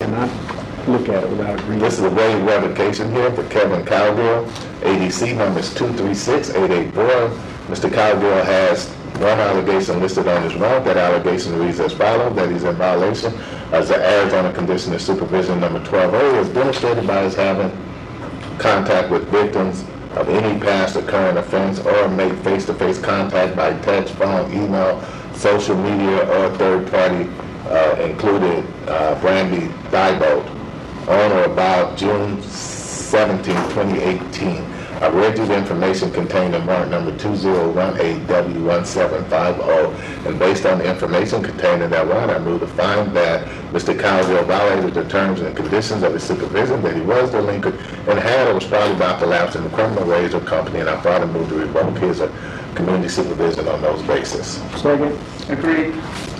cannot look at it without agreeing. This is a waive revocation here for Kevin Cowgill. ADC number is 236884. Mr. Cowgill has one allegation listed on his warrant. That allegation reads as follows, that he's in violation of the Arizona Condition of Supervision number 12A, as demonstrated by his having contact with victims of any past or current offense, or made face-to-face contact by text, phone, email, social media, or third party, including Brandy Diebold, on or about June 17, 2018. I've read you the information contained in warrant number 2018W1750, and based on the information contained in that warrant, I move to find that Mr. Cowgill violated the terms and conditions of his supervision, that he was delinquent, and had or was probably about to lapse in the criminal ways of company, and I further move to revoke his community supervision on those bases. Second. Agreed.